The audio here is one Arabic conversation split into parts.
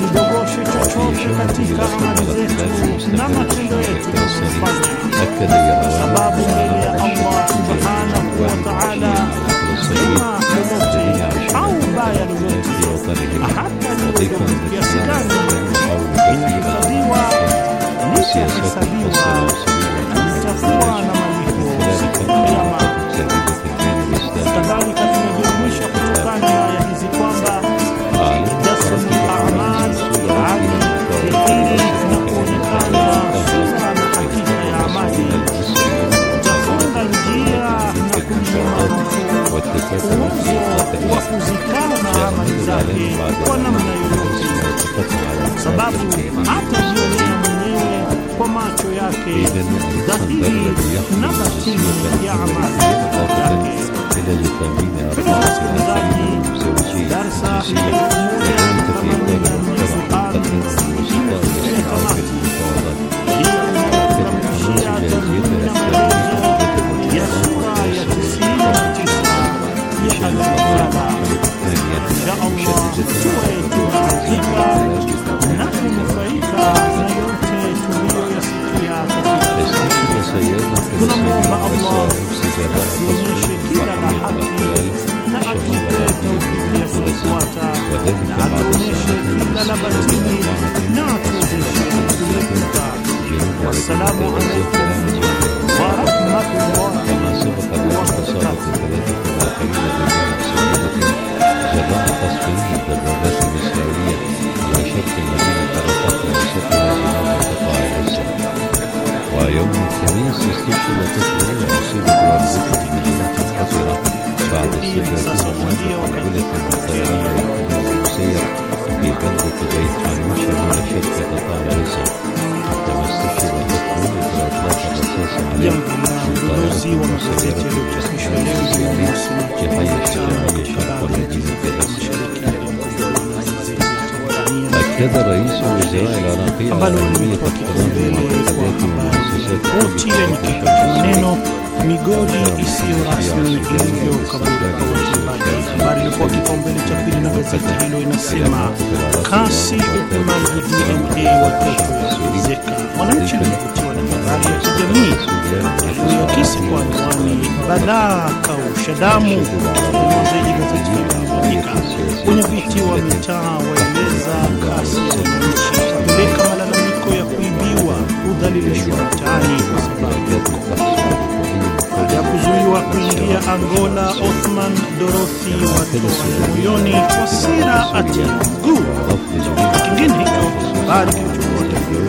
usidogoshe chochote katika amali zetu na matendo yetu tunayofanya, sababu mbele ya Allah subhanahu wa ta'ala jema lolote au baya lolote, hata liwe kiasi gani, inahifadhiwa, nitahesabiwa na nitakuwa na malipo siku ya Kiyama. Kadhalika tumejumuisha kutokana na aya hizi kwamba jasmu al-a'mal yakini na kuonekana sura na hakika ya amali, utafunga njia na kunyima mtu uwezo wa kuzikana amali zake kwa namna yoyote, sababu hatajionea mwenyewe kwa macho yake dhahiri na batini ya amali yake. Darsa tunamwomba Allah tuonyeshe kila la haki na atupe tawfiki ya kufuata, na atuonyeshe kila la batili na atuwezeshe kuepuka. Wassalamu alaikum wa rahmatullahi wa barakatuh. جراء تصفيه الدبابات الإسرائيلية على شرق مدينة رفح ووسطها جنوب قطاع غزة. ويوم الخميس استشهد طفل أصيبت والدته بجنة خطرة بعد استهدافها قنبلة من طيران يحمل المسير في بلدة بيت حنون شمال شرق قطاع غزة. كما استشهد طفل إثر إطلاق الرصاص عليه من طائرة مسيرة الإسرائيلية في حي الشجاعية شرق مدينة غزة. أكد رئيس الوزراء العراقي على أهمية احترام المعتقدات والمؤسسات neno migodi isiyo rasmi iliyokabulika wajibaji. Habari ilikuwa kipaumbele cha pili na gazeti hilo inasema kasi upimaji DNA watoto yaongezeka. Mwananchi lilivutiwa na habari ya kijamii iliyokisi kwa anwani balaa kausha damu. Mwanzaji gazeti liliandika wenyeviti wa mitaa waeleza kasi ya wananchi kupeleka malalamiko ya kuibiwa, udhalilishwa mtaani kwa sababu ya kuzuiwa kuingia Angola. Othman Dorothy watoa moyoni kwa sira ati mguu. Kingine hicho habari kilichokuwa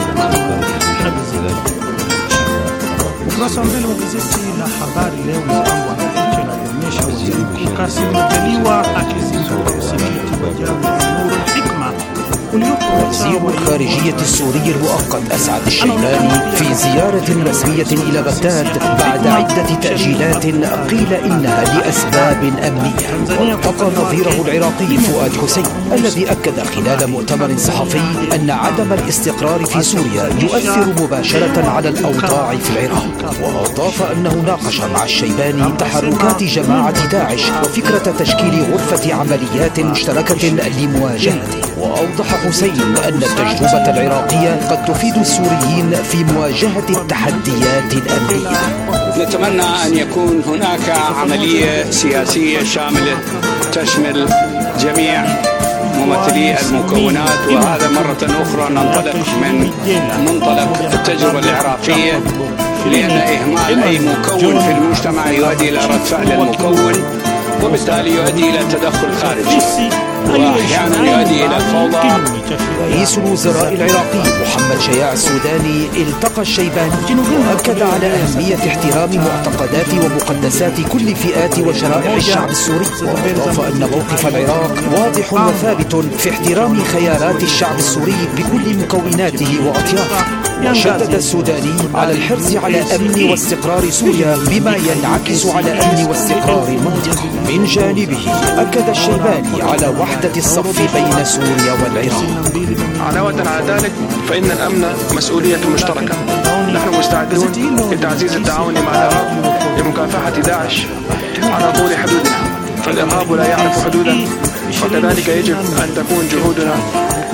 na gazeti. Ukurasa wa mbele wa gazeti la Habari Leo ni kwamba picha inaonyesha Waziri Mkuu Kassim Majaliwa akizindua msikiti wa Jami Nur al-Hikma. وزير الخارجية السوري المؤقت أسعد الشيباني في زيارة رسمية إلى بغداد بعد عدة تأجيلات قيل إنها لأسباب أمنية. والتقى نظيره العراقي فؤاد حسين الذي أكد خلال مؤتمر صحفي أن عدم الاستقرار في سوريا يؤثر مباشرة على الأوضاع في العراق. وأضاف أنه ناقش مع الشيباني تحركات جماعة داعش وفكرة تشكيل غرفة عمليات مشتركة لمواجهته. وأوضح حسين أن التجربة العراقية قد تفيد السوريين في مواجهة التحديات الأمنية. نتمنى أن يكون هناك عملية سياسية شاملة تشمل جميع ممثلي المكونات، وهذا مرة أخرى ننطلق من منطلق التجربة العراقية، لأن إهمال أي مكون في المجتمع يؤدي إلى رد فعل المكون، وبالتالي يؤدي إلى تدخل خارجي وأحيانا يؤدي إلى الفوضى. رئيس الوزراء العراقي محمد شياع السوداني التقى الشيباني وأكد على أهمية احترام معتقدات ومقدسات كل فئات وشرائح الشعب السوري. وأضاف أن موقف العراق واضح وثابت في احترام خيارات الشعب السوري بكل مكوناته وأطيافه. وشدد السوداني على الحرص على أمن واستقرار سوريا بما ينعكس على أمن واستقرار المنطقة. من جانبه أكد الشيباني على وحدة الصف بين سوريا والعراق. علاوة على ذلك فإن الأمن مسؤولية مشتركة. نحن مستعدون لتعزيز التعاون مع العراق لمكافحة داعش على طول حدودنا، فالإرهاب لا يعرف حدودا، وكذلك يجب أن تكون جهودنا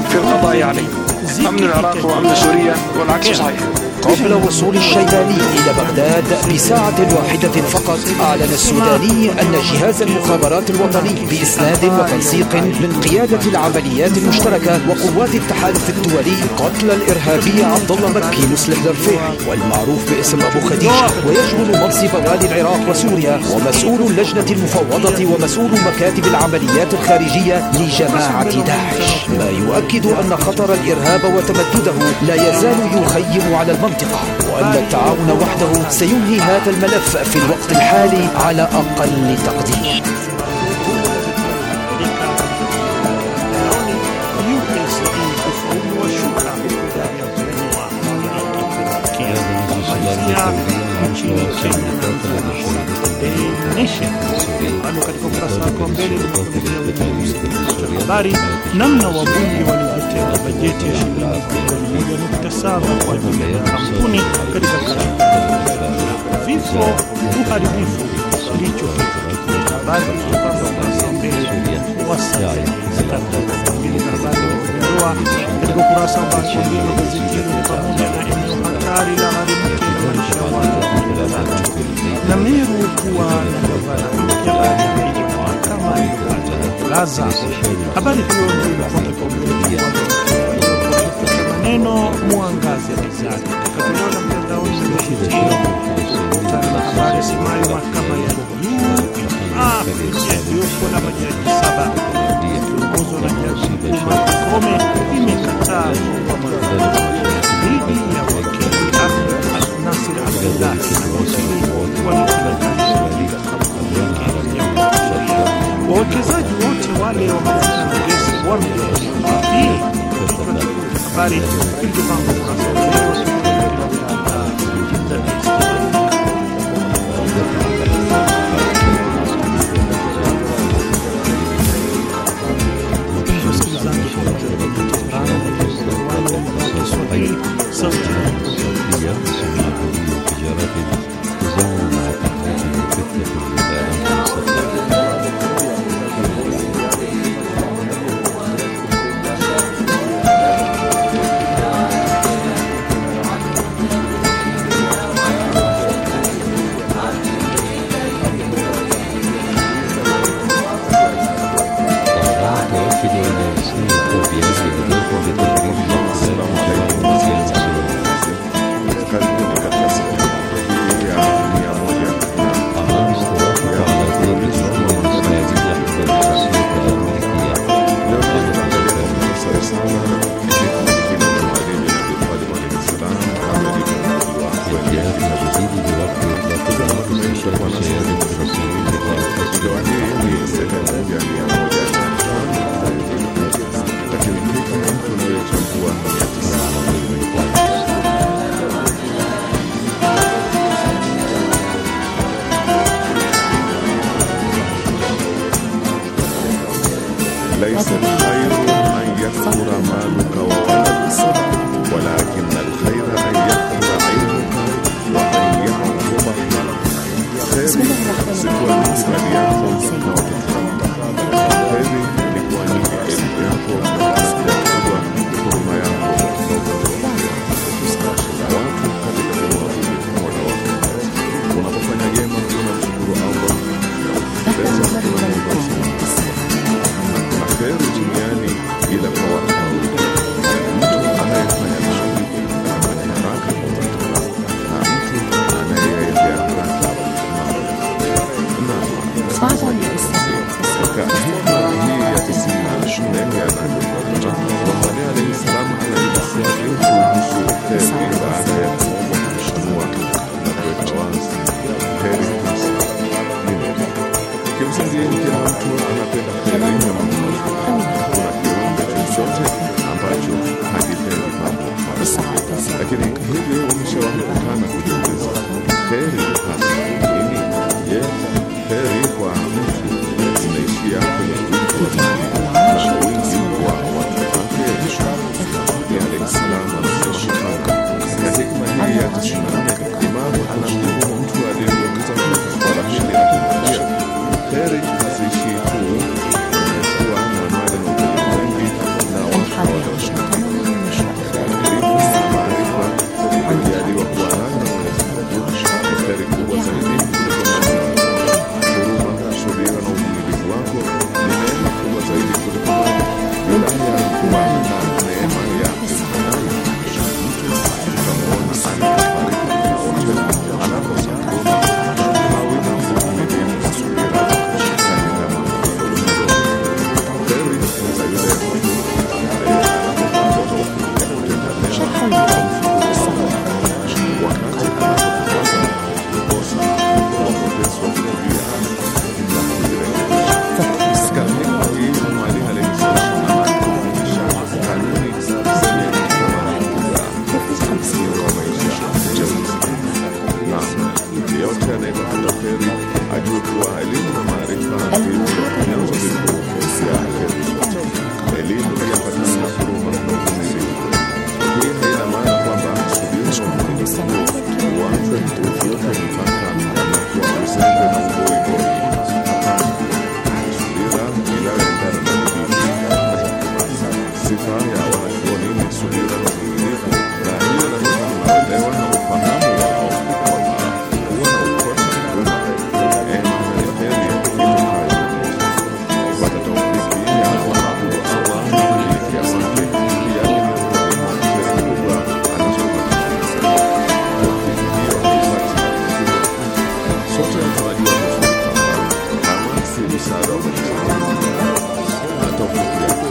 في القضاء عليه. أمن العراق وأمن سوريا والعكس صحيح. قبل وصول الشيباني إلى بغداد بساعة واحدة فقط، أعلن السوداني أن جهاز المخابرات الوطني بإسناد وتنسيق من قيادة العمليات المشتركة وقوات التحالف الدولي قتل الإرهابي عبد الله مكي مسلم درفيحي والمعروف باسم أبو خديجة، ويشغل منصب والي العراق وسوريا ومسؤول اللجنة المفوضة ومسؤول مكاتب العمليات الخارجية لجماعة داعش، ما يؤكد أن خطر الإرهاب وتمدده لا يزال يخيم على المنطقة، وأن التعاون وحده سينهي هذا الملف في الوقت الحالي على أقل تقدير. Katika ukurasa wako mbele habari namna wabunge walivyotenga bajeti ya shilingi bilioni 1.7 kwa ajili ya kampuni katika vifo uharibifu ndicho habari kutoka ukurasa wa mbele wa habari katika ukurasa wa mbele wa gazeti hilo pamoja na eneo hatari la gharimikia maisha ya watu na Meru kuwa na gavana mpya kama Gaza. Habari hiyo ndio inafuata maneno mwangaze mezani katika kuona mtandaoni na habari simayo mahakama ya juu iliyokuwa na majaji 7 ikiongozwa na jaji Kome imekataa dhidi ya wakili Nasir Abdullah wawekezaji wote wale habari Sifa ya wanachuoni ni subira na uvumilivu, na hiyo lazima unaelewa na ufahamu wao kwamba kuwa na ukosa huduma neema na heri itokayo na Mungu. Kupata taufiki ya wahabu wa Allah na kuelekea kwake juu yake ni huduma na heri kubwa anazopatia. Taufiki hiyo haipati sote tunajua vizuri kwamba kama si msaada wa Mwenyezi Mungu na taufiki yake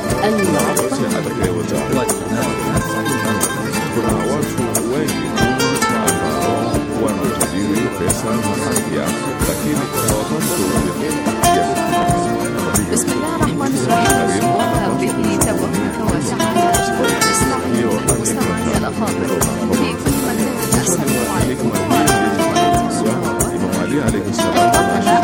kuna watu wengi ambao wana utajiri, pesa na afya, lakini hawapati بسم الله الرحمن الرحيم. وبه توفيق وسعادة إسلامية مستمعي الأفاضل في كل مكان. السلام عليكم عليه السلام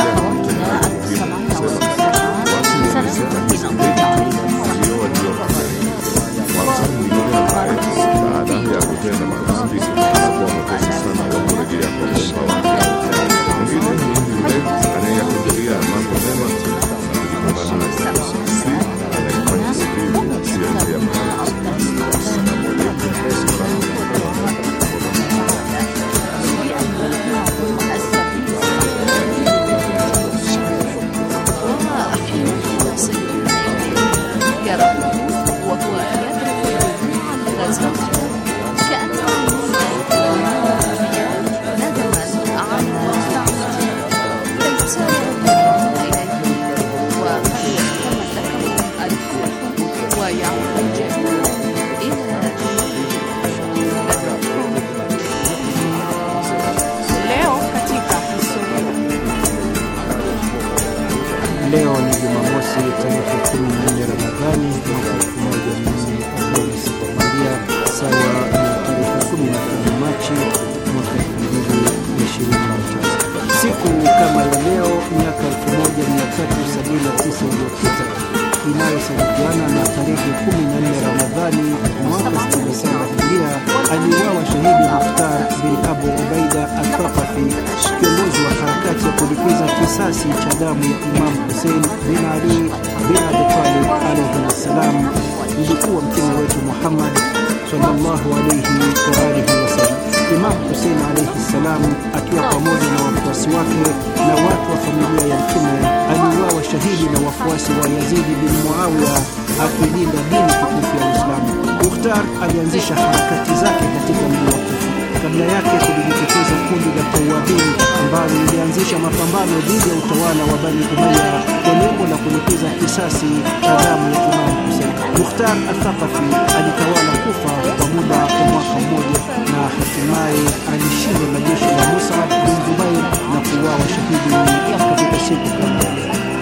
baada ya kutenda madhambi anakuwa mwepesi sana wa kurejea kwa Muumba wake. Mwingine ni yule anayeyakimbilia mambo mema na kujikomana na si anayefanya sivyo asiyeendea mahali. Assalamu alaikum Leo ni Jumamosi tarehe 14 Ramadhani mwaka 1446 sawa na tarehe 15 Machi mwaka 2023. Siku kama ya leo miaka 1379 iliyopita inayosadifiana na tarehe 14 Ramadhani mwaka 67 Hijiria aliuawa shahidi Mukhtar bin Abu Ubaida al-Thaqafi, kiongozi wa harakati ya kulipiza kisasi cha damu ya Imam Hussein bin Ali bin Abi Talib alayhi salam, mjukuu wa Mtume wetu Muhammad sallallahu alayhi wa alihi wasallam. Imam Hussein alayhi salam akiwa pamoja na wafuasi wake na watu wa familia ya Mtume aliuawa shahidi na wafuasi wa Yazid bin Muawiya akilinda dini tukufu ya Uislamu. Mukhtar alianzisha harakati zake katika mji wa Kufa. Kabla yake kulijitokeza kundi la Tawabin ambalo lilianzisha mapambano dhidi ya utawala wa Bani Umayya kwa lengo la kulipiza kisasi cha damu ya Imam Hussein. Mukhtar al-Thaqafi alitawala Kufa kwa muda wa mwaka mmoja na hatimaye alishinda na jeshi la Mus'ab bin Zubair na kuuawa shahidi katika siku kama leo.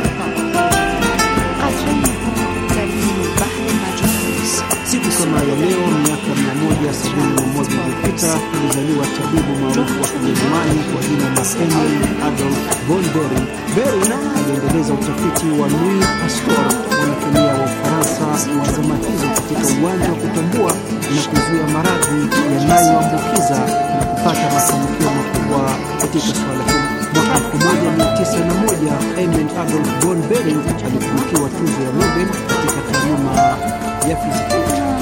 Siku kama ya leo miaka 171 iliyopita alizaliwa tabibu maarufu wa Kijerumani kwa jina la Emil Adolf von Behring. Behring aliendeleza utafiti wa Louis Pasteur, mwanakemia wa Ufaransa wa zama hizo, katika uwanja wa kutambua na kuzuia maradhi yanayoambukiza na kupata mafanikio makubwa katika swala hilo. Mwaka 1901 Emil Adolf von Behring alitunukiwa tuzo ya Nobel katika taaluma ya fizika.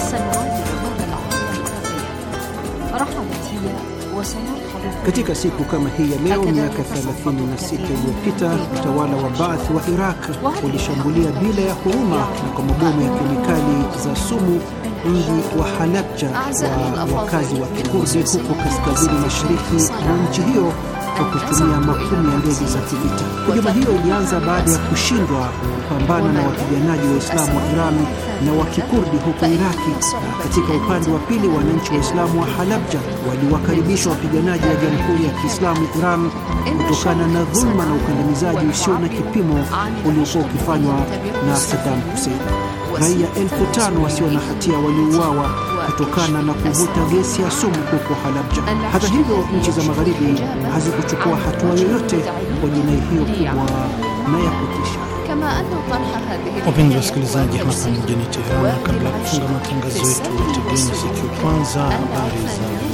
Katika siku kama hii ya leo miaka 36 iliyopita utawala wa Baath wa Iraq ulishambulia bila ya huruma na kwa mabomu ya kemikali za sumu mji wa Halabja wa wakazi wa Kikurdi huko kaskazini mashariki mwa nchi hiyo kwa kutumia makumi ya ndege za kivita. Hujuma hiyo ilianza baada ya kushindwa kupambana na wapiganaji wa Islamu wa Iran na wa Kikurdi huko Iraki. Katika upande wa pili, wananchi wa Islamu wa Halabja waliwakaribisha wapiganaji wa Jamhuri ya Kiislamu Iran kutokana na dhulma na ukandamizaji usio na kipimo uliokuwa ukifanywa na Saddam Hussein. Raia 5,000 wasio na hatia waliuawa kutokana na kuvuta gesi ya sumu huko Halabja. Hata hivyo, nchi za magharibi hazikuchukua hatua yoyote kwa jinai hiyo kubwa na ya kutisha. Wapenzi wasikilizaji, hapa mjini Tehran, kabla ya kufunga matangazo yetu, tegeni sikio kwanza habari za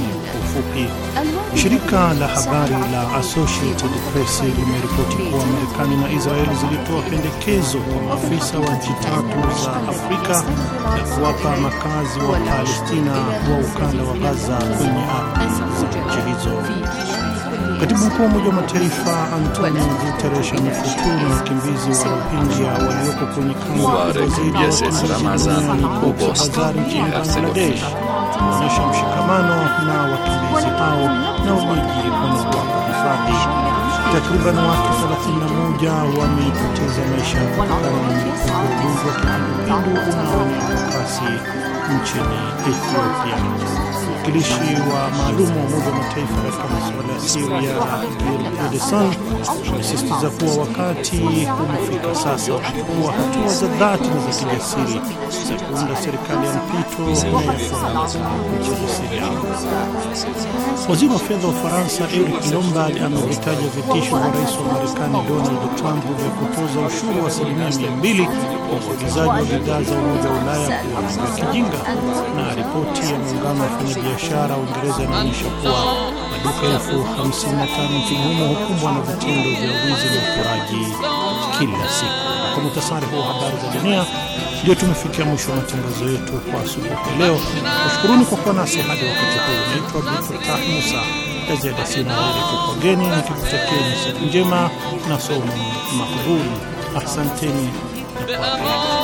mfupi. Shirika la habari la Associated Press limeripoti kuwa Marekani na Israeli zilitoa pendekezo kwa maafisa wa nchi tatu za Afrika ya kuwapa makazi wa Palestina wa ukanda wa Gaza kwenye ardhi za nchi hizo. Katibu mkuu wa Umoja wa Mataifa Antonio Guterres amefuturu wakimbizi wa Rohingya walioko kwenye kambi zaidi ya wakimbizi duniani Cox's Bazar nchini Bangladesh, kuonyesha mshikamano na wakimbizi hao na wenyeji wanaowapa hifadhi. Takriban watu 31 wamepoteza maisha kutokana na mlipuko wa ugonjwa wa kipindupindu unaoenea kwa kasi nchini Ethiopia. Mwakilishi wa maalum wa Umoja wa Mataifa katika masuala ya Syria Gil Pedersen amesisitiza kuwa wakati umefika sasa kuchukua hatua za dhati na za kijasiri za kuunda serikali ya mpito inayofuata nchini Syria. Waziri wa fedha wa Ufaransa Eric Lombard amevitaja vitisho vya rais wa Marekani Donald Trump vya kutoza ushuru wa 200% kwa uagizaji wa bidhaa za Umoja wa Ulaya kuwa vya kijinga. Na ripoti ya muungano wa wafanyabiashara Uingereza inaonyesha kuwa maduka 55,000 nchini humo hukumbwa na vitendo vya wizi na uporaji kila siku. Kwa muhtasari huu wa habari za dunia, ndio tumefikia mwisho wa matangazo yetu kwa asubuhi ya leo. Nashukuruni kwa kuwa nasi hadi wakati huu. Naitwa Abdulfatah Musa. Kazi ya dasina wale kupogeni nikikutakeni siku njema na somo makbuli. Asanteni na kwa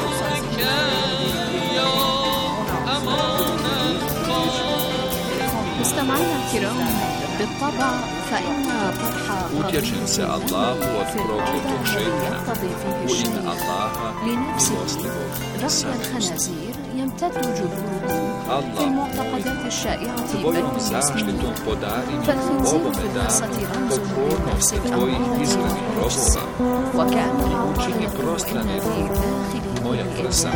مستمعينا الكرام، بالطبع فإن طرح Utječen se Allahu od prokletog šejtana u ime Allaha milostivog رأي samilostivog. الخنازير يمتد جذوره في Allah المعتقدات الشائعة بين tvojom المسلمين. zaštitom podarim فالخنزير ovome في القصة danu رمز pokornost لنفس tvojih الأمر izgranih والنفس، robova وكأن učini الله prostrane إن في داخله moja prsa.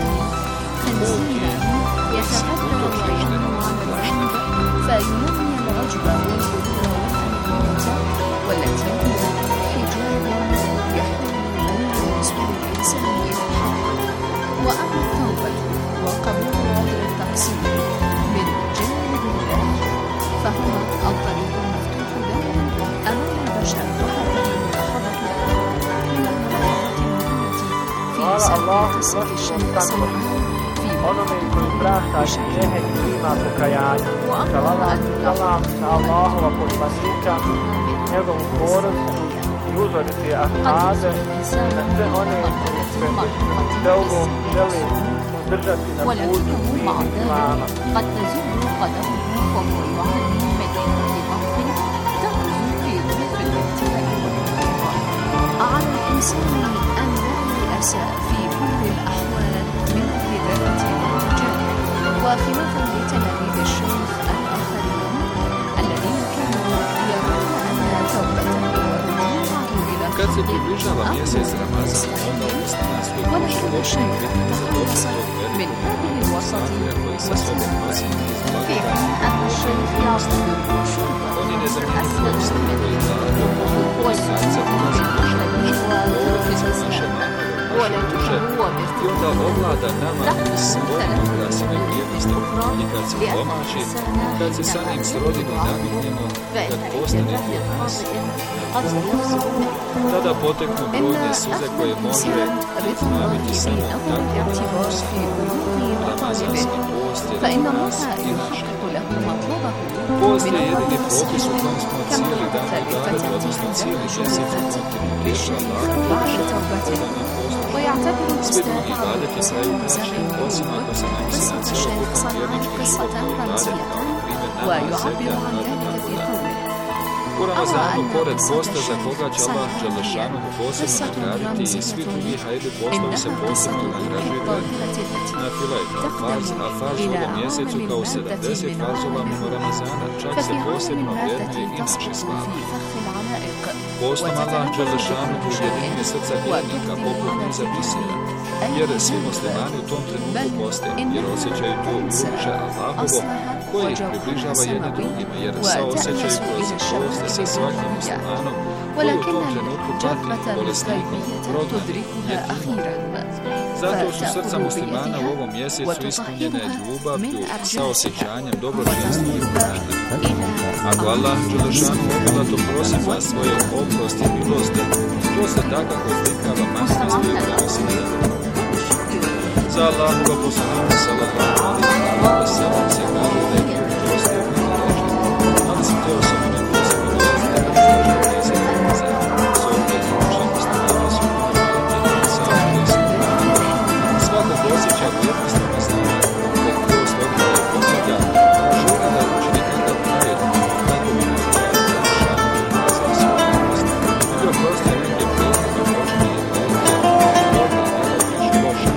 خنزيرا يتفكر وينمو على العجب فينمي العجب والغرور والأنانية والتي هي حجاب يحول بين وصول الإنسان إلى الحق. وأما التوبة وقبول عذر التقصير من جانب الله فهو الطريق المفتوح له أمام البشر وهذه ملاحظة من الملاحظات المهمة في سبيل تصرف الشيء سمعا onome koji prašta grijehe i ima pokajanja. Salavat na Allahova poslanika, njegovu porodicu i uzoriti ashabe, na sve one koji se deugo želi uzdržati na putu islama. قد تزول قدمه وهو يعاني من ضغط تغرز في ظروف الابتلاء والانقطاع. على الإنسان أن لا ييأس في كل الأحوال من الهداية والنجاة. وخلافا لتلاميذ الشيخ الآخرين الذين كانوا يرون أن توبته والرجوع إلى Kad se približava mjesec Ramazan, onda usta svoj ولكن الشيخ biti za يقتصد من هذه Samira koji الوسط sa sobom nosi niz في blagodati. حين أن الشيخ يعتبر شربا On je nezamjenjiv أسلم gost من koji da od srca ulazi naše duše, ulazi naše mahove, naše duše i onda ovlada nama svojim okrasima i vrijednostima. I kad se domaći, kad se sa njim srodimo i naviknemo, kad postane dio nas, tada poteknu brojne suze koje može naviti samo tako da Ramazanski post je فإن za الله nas i naše. يحقق له مطلبه Post je من jedini أول propis u kojem smo كما cijeli dan ثابتة udarili, odnosno cijeli mjesec uprotili riječ للشيخ Allaha بعد Đelešanu توبته u nama postu. ويعتبر Svi drugi استعراض ibadeti قصة traju kraće, المزمل osim ako se ne misli na قصة الشيخ cjelokupan صنع vjernički قصة život kao ibadet, رمزية kao na primjer namaz, ويعبر zekijat, عن hajj i ذلك tako في dalje. قوله U Ramazanu, pored posta za koga će Allah Đelešanu posebno nagraditi i svi drugi hajde poslovi se posebno nagrađuju na fila je kao farz, a farz u mjesecu kao 70 farzova mimo Ramazana, čak se posebno vrednuje i naše slavi. Postom Allah Đelešanu ujedinjuje srca vjernika poput niza bisera, jer svi muslimani u tom trenutku poste, jer osjećaju to uliče Allahovo koje ih približava jedne drugima, jer saosjećaju kroz proste sa svakim muslimanom koji u tom trenutku pati bolesnikom, prognanim, jednim. Zato su srca muslimana u ovom mjesecu ispunjene ljubavlju, saosjećanjem, dobročinstvom i pravedom. Ako Allah Đelešanu obilato prosi za svoje oprosti i milosti, to se takako zlikava masnosti i prenosine. Za Allahova poslanika sallallahu alejhi ve sellem se kaže da je prosti i milosti, ali se te osobine posebno dolaze da je za svojeg muslimana su svako posjeća jednostavno znanja kod prostorno je pogleda, žele da učini kakav pravet, kako bi napravio šanu i nazva svoje milosti. Bio prosto je neke prethodne počinje i gledke, dobro ne da biš loša.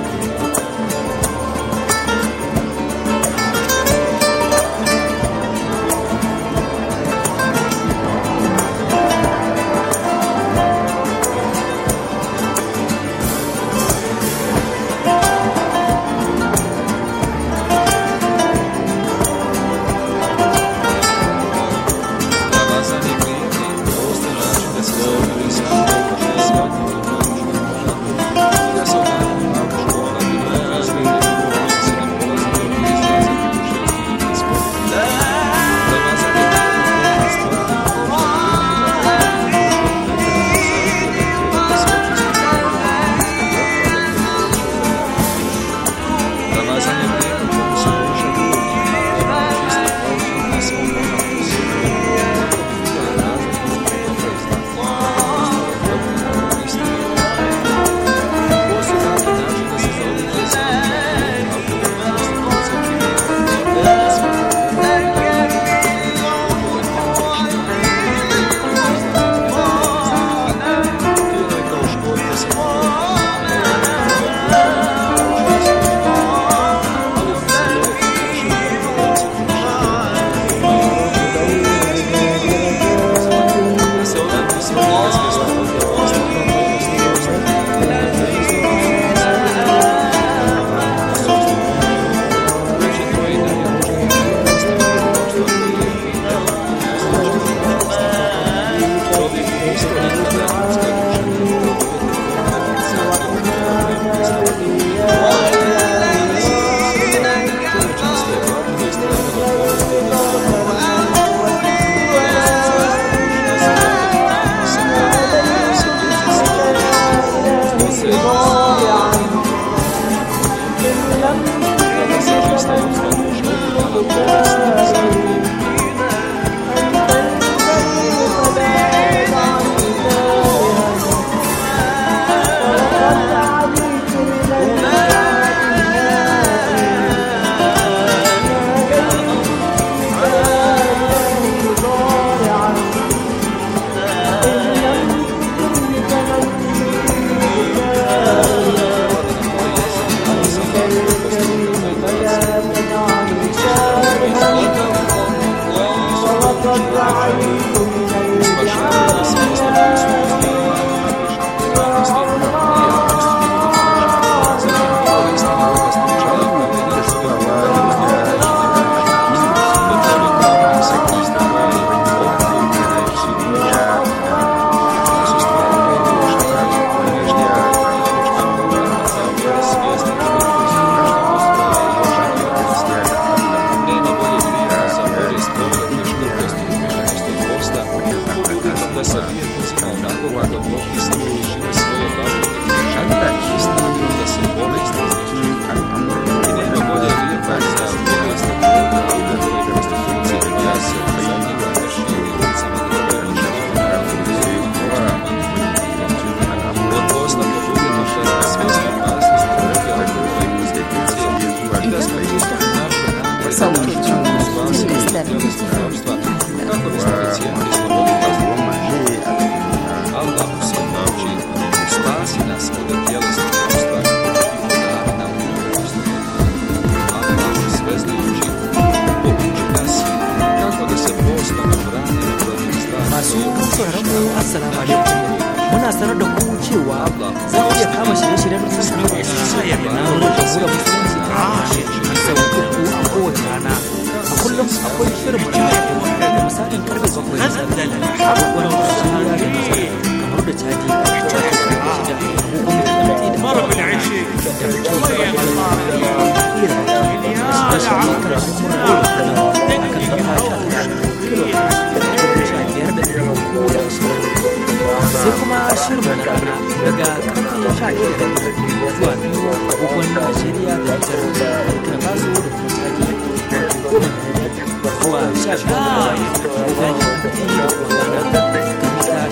sai kuma shirin daga karfe 11 zuwa 2 agogon Najeriya da Nijar, Burkina Faso da kuma Chadi, zuwa 12 agogon Ghana da mita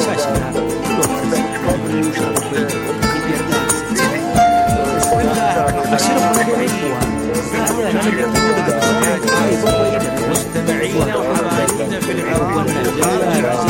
16 a shirin kuma dare kuwa za a iya nan da kuma daga karfe 7 da mustami'ina wa amalina fil agogon Najeriya da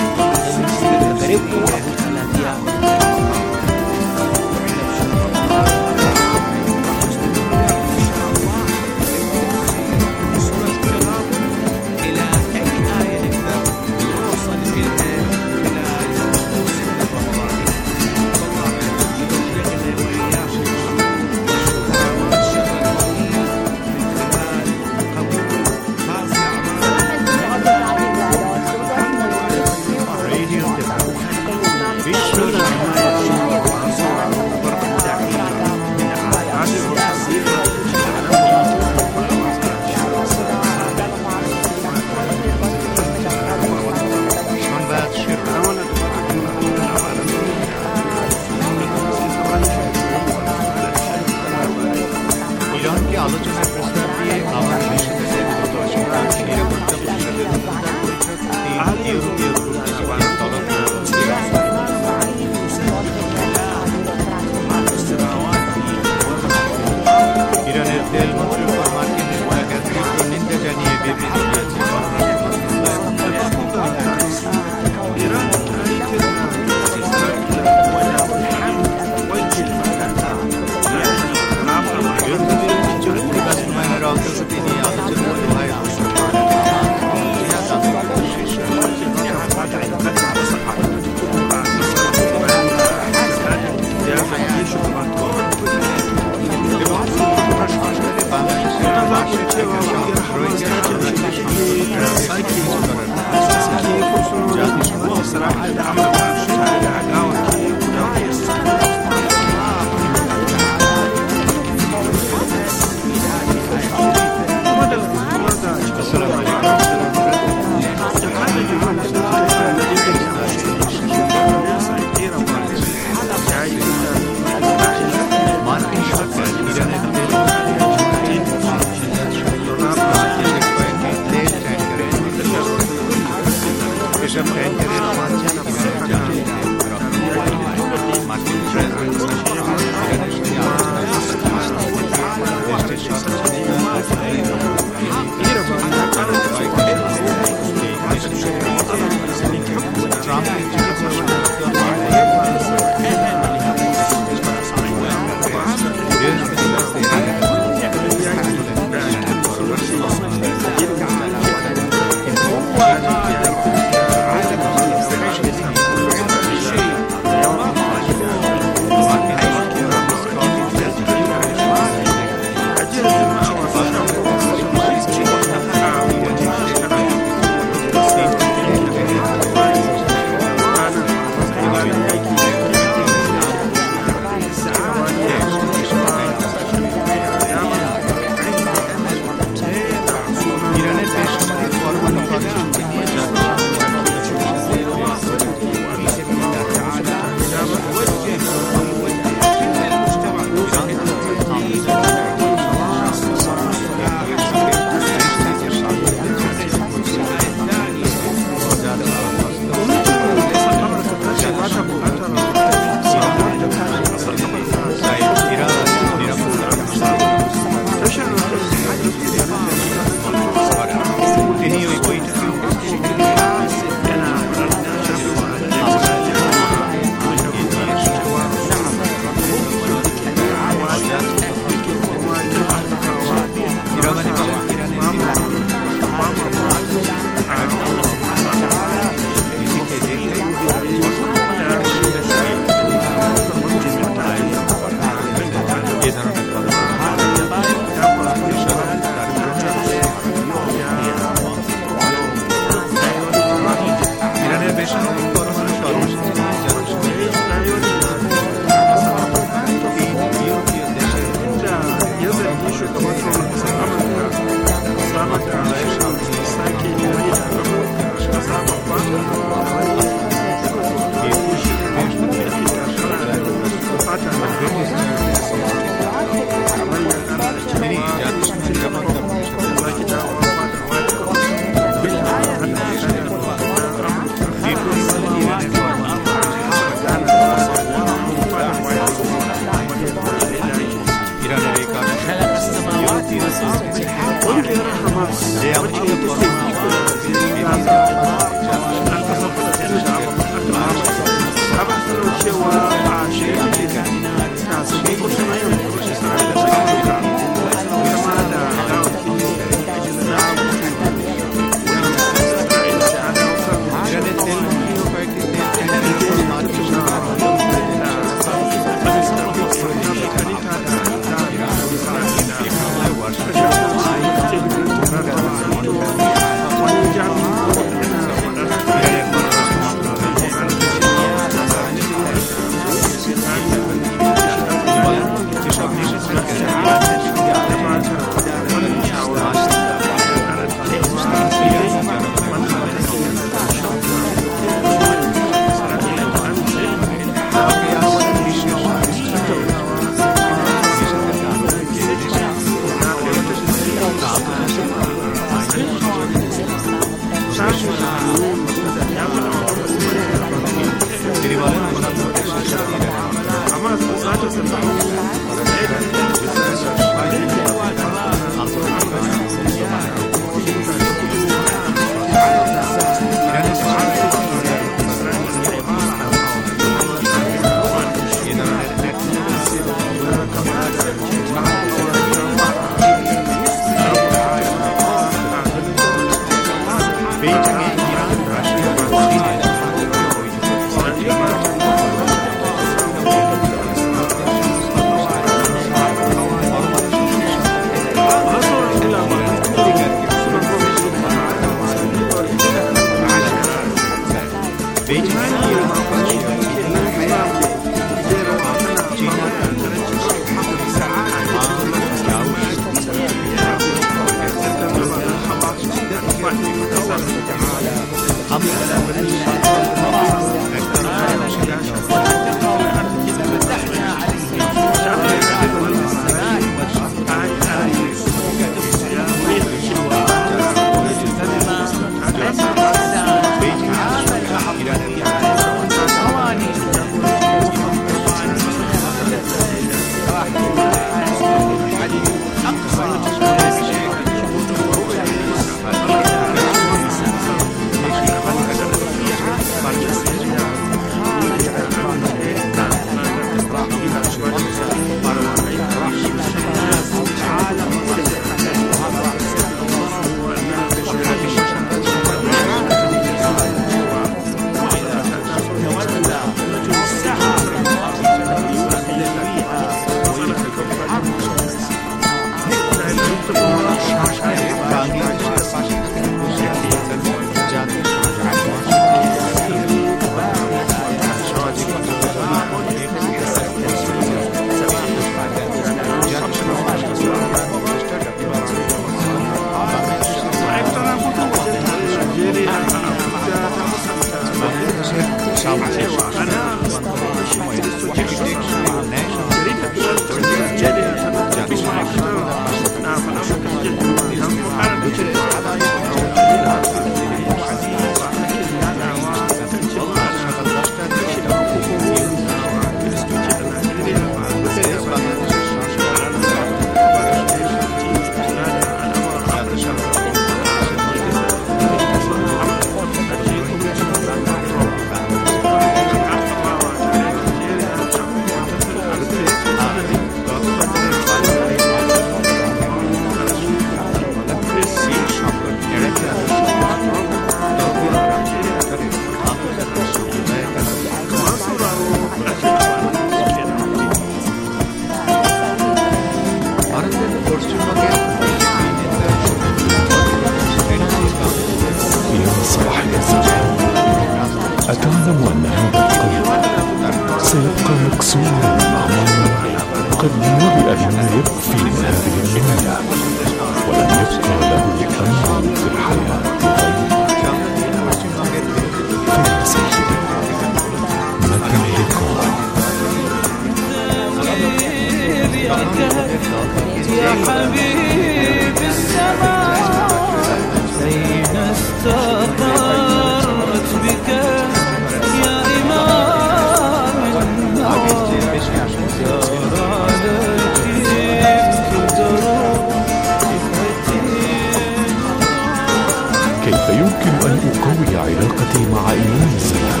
كيف يمكن أن أقوي علاقتي مع إمام الزمان؟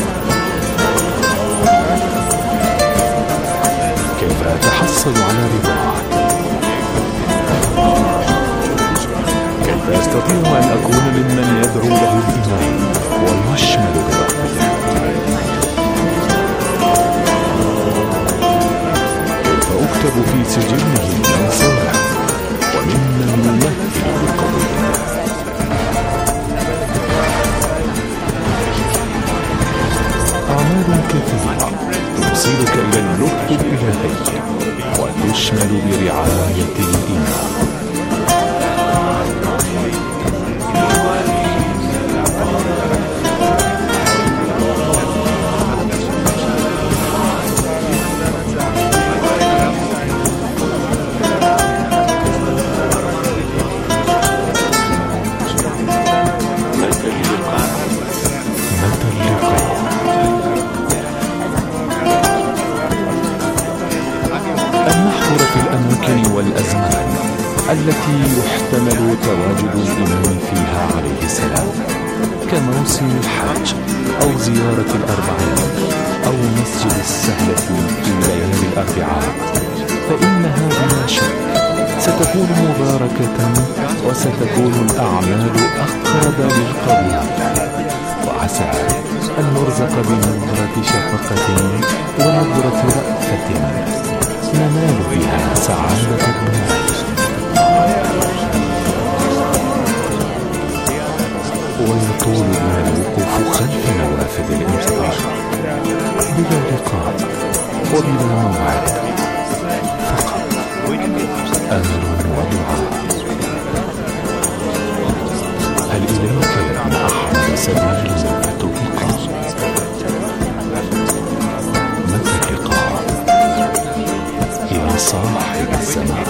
كيف أتحصل على رضاه؟ كيف أستطيع أن أكون ممن يدعو له الإمام ويشمل برحمته؟ كيف أكتب في سجله من صالح وممن يمثل بقضيته؟ أعمال كثيرة توصلك إلى اللب الإلهي وتشمل برعاية الإمام. والأزمان التي يحتمل تواجد الإمام فيها عليه السلام كموسم الحج أو زيارة الأربعين أو مسجد السهلة في ليالي الأربعاء، فإنها بلا شك ستكون مباركة وستكون الأعمال أقرب للقبول، وعسى أن نرزق بنظرة شفقة ونظرة رأفة ننال بها سعادة الدنيا ويطول بنا الوقوف خلف نوافذ الانتظار بلا لقاء وبلا موعد، فقط أمل ودعاء. هل إليك يا ابن أحمد سبيل فتوقع؟ متى اللقاء يا صاحب الزمان؟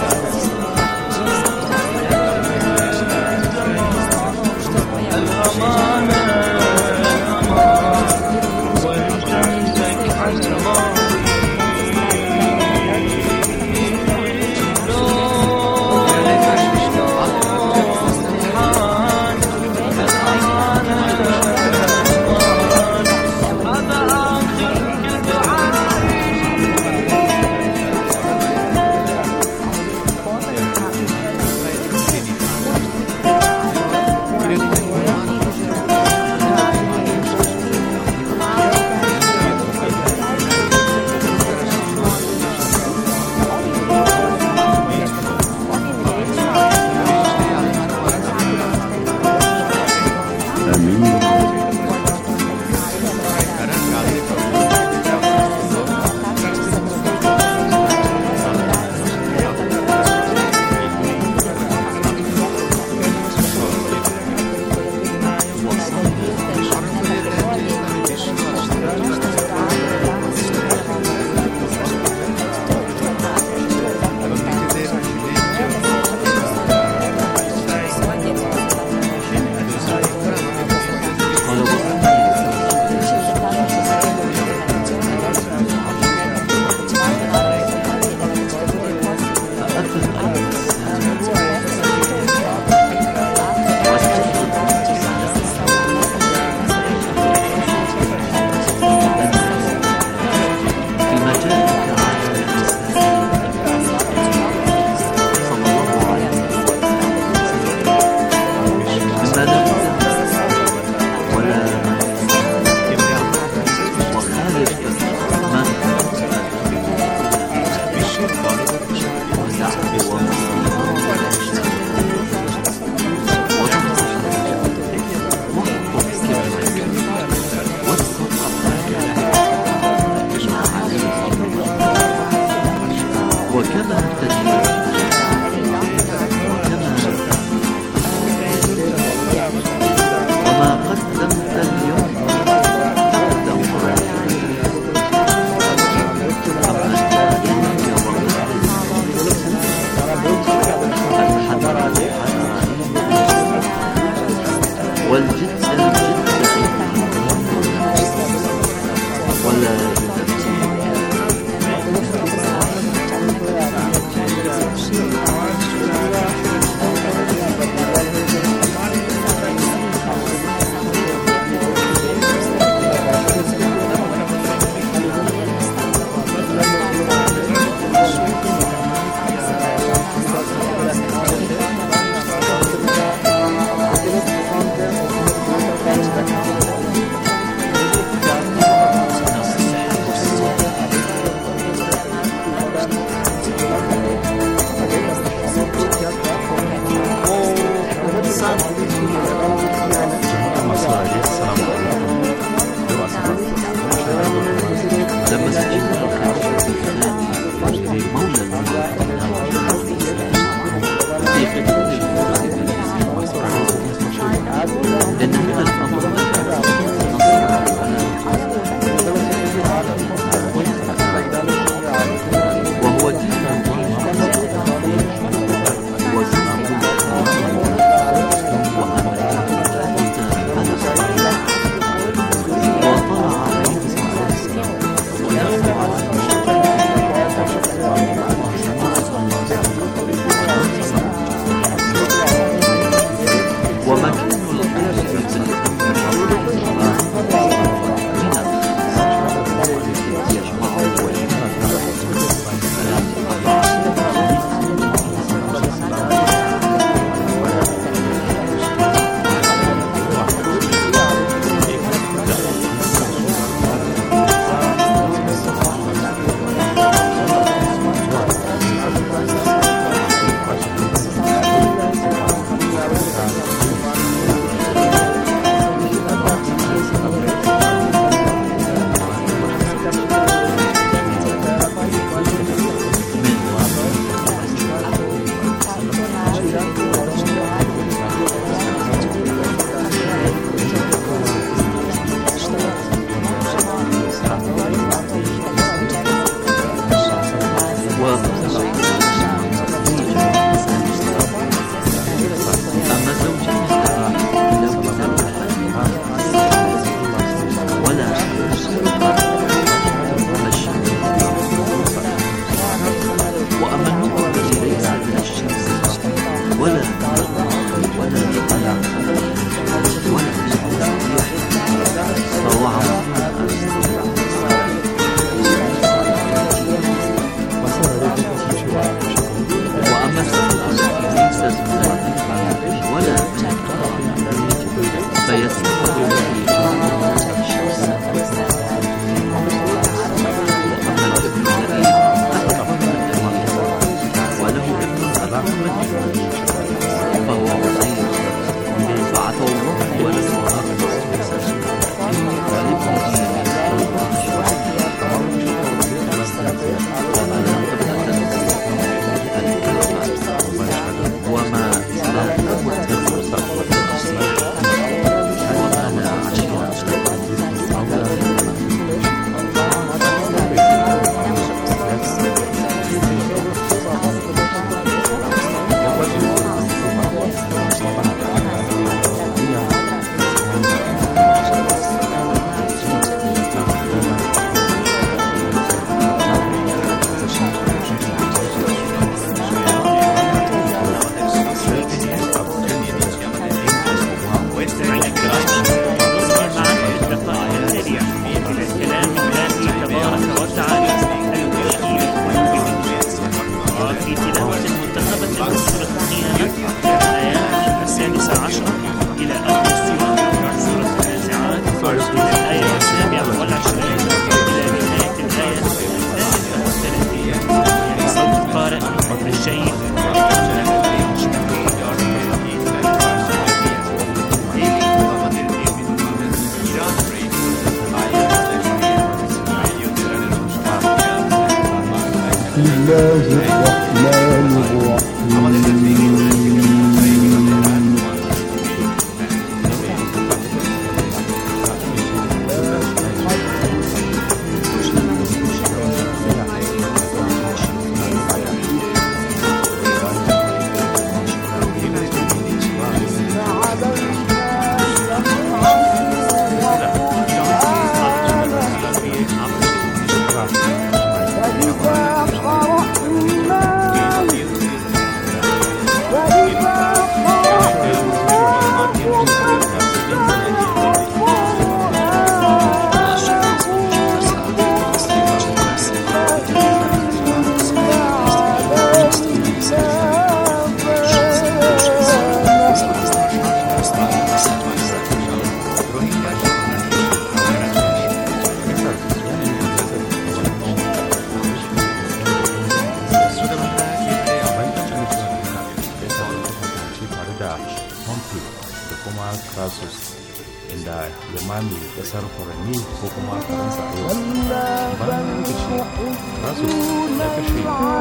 da kuma Crassus inda ya mame ƙasar furanni ko kuma Faransa a yau. Bayan lokaci Crassus ya kashe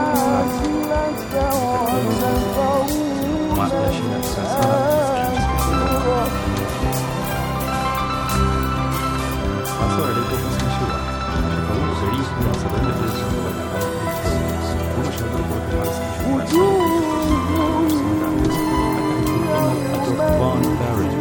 kuma ya shi na sassara masu wadda ko kusan cewa shekaru 170 sun gaba da ranar kuma shekaru da masu Von Barrett,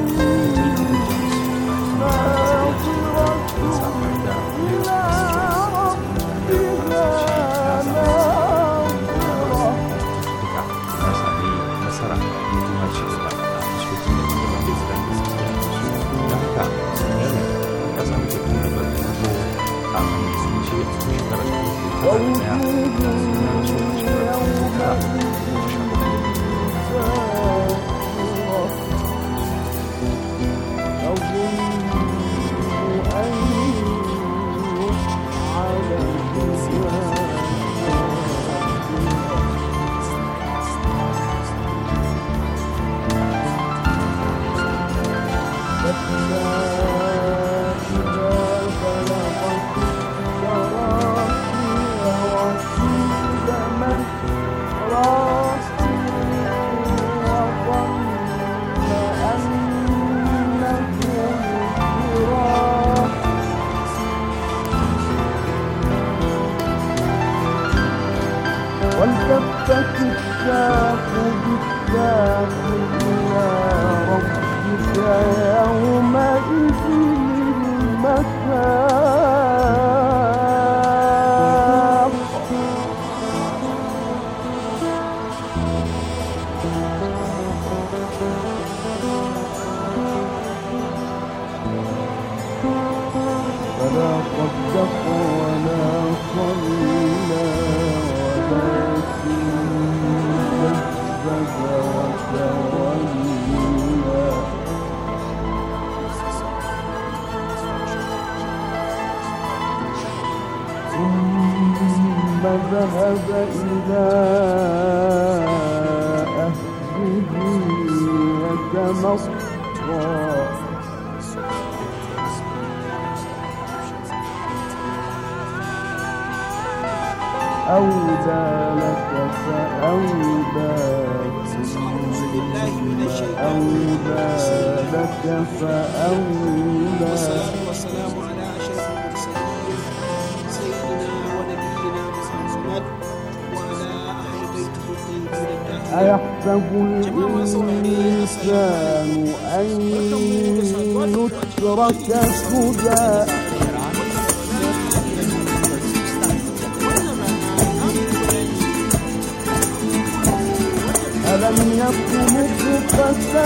ذهب إلى أهله يتمطى أولى لك فأولى أولى لك فأولى. والسلام على أشرف المرسلين سيدنا ونبينا محمد وعلى أهل بيته الطيبين الطاهرين. أيحسب الإنسان أن يترك سدى ألم يكن نطفة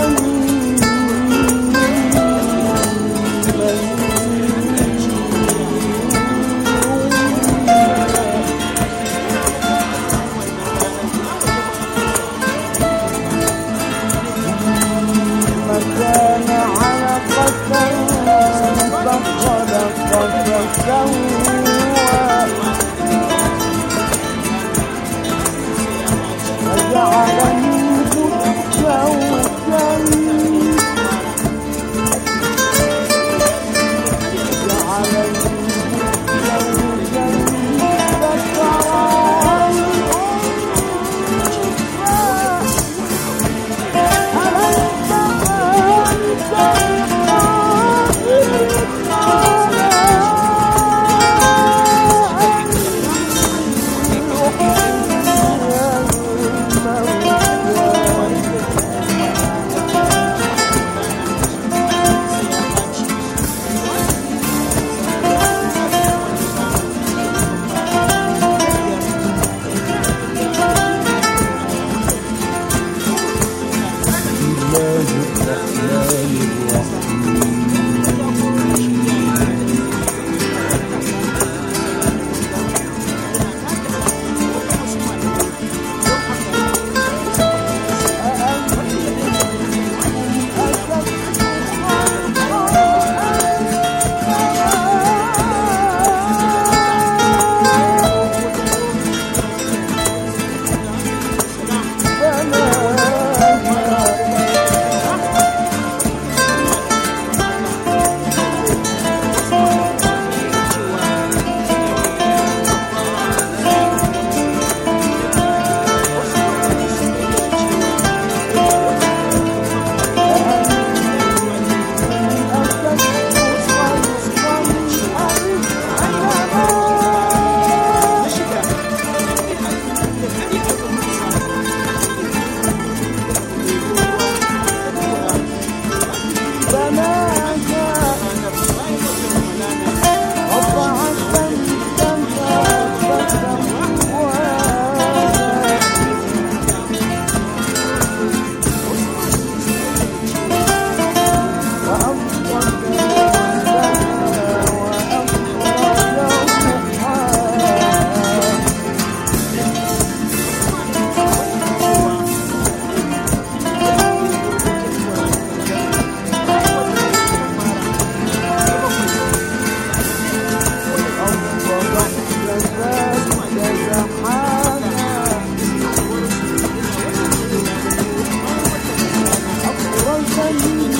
كان علقة فخلق فسوى فجعل منه زوجين أن